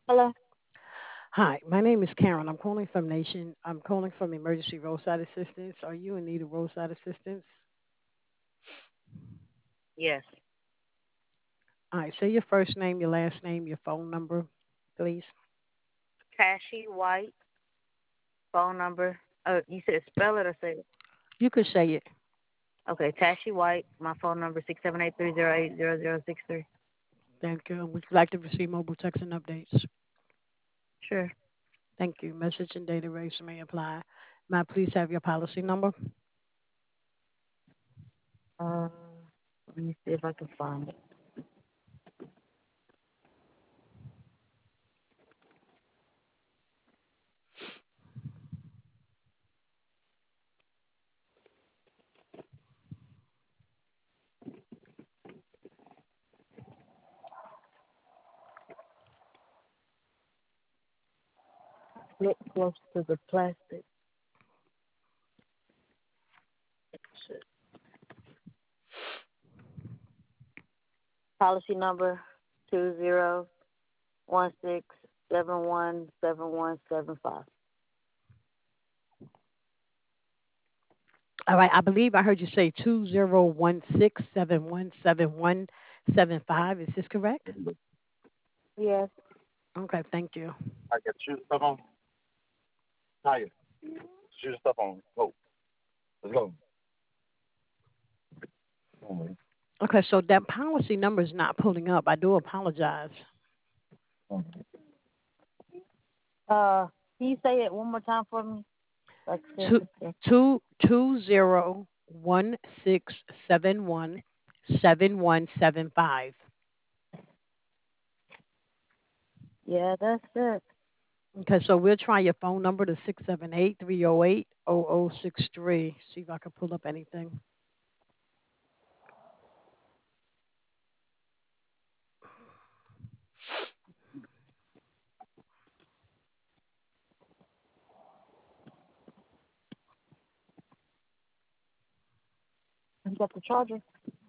Hello? Hi, my name is Karen. I'm calling from Nation. I'm calling from Emergency Roadside Assistance. Are you in need of roadside assistance? Yes. All right, say your first name, your last name, your phone number, please. Tashi White, phone number. You said spell it or say it? You could say it. Okay, Tashi White, my phone number 678-308-0063. Thank you. Would you like to receive mobile text and updates? Sure. Thank you. Message and data rates may apply. May I please have your policy number? Uh, Let me see if I can find it. Look close to the plastic. Shit. Policy number 2016717175. All right, I believe I heard you say 2016717175. Is this correct? Yes. Okay, thank you. I got shoes stuff on. Tire. Shoes stuff on. Go. Let's go. Come on, man. Okay, so that policy number is not pulling up. I do apologize. Come Can you say it one more time for me? Like two seriously? two two zero 2016717175. Yeah, that's it. Okay, so we'll try your phone number to 678-308-0063. See if I can pull up anything. You got the charger?